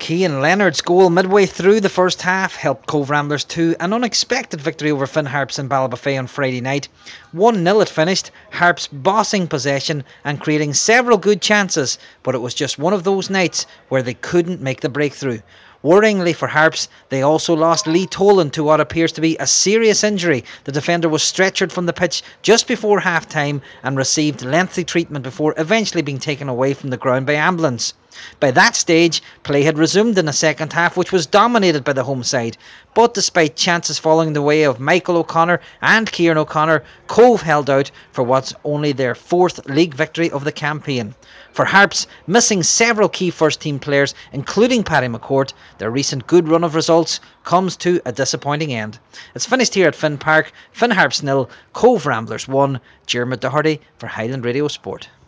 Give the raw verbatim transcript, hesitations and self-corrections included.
Cian Leonard's goal midway through the first half helped Cove Ramblers to an unexpected victory over Finn Harps in Ballybofey on Friday night. one nil it finished, Harps bossing possession and creating several good chances, but it was just one of those nights where they couldn't make the breakthrough. Worryingly for Harps, they also lost Lee Tolan to what appears to be a serious injury. The defender was stretchered from the pitch just before half-time and received lengthy treatment before eventually being taken away from the ground by ambulance. By that stage, play had resumed in the second half, which was dominated by the home side. But despite chances falling the way of Michael O'Connor and Kieran O'Connor, Cove held out for what's only their fourth league victory of the campaign. For Harps, missing several key first-team players, including Paddy McCourt, their recent good run of results comes to a disappointing end. It's finished here at Finn Park. Finn Harps nil, Cove Ramblers one. Jeremy Doherty for Highland Radio Sport.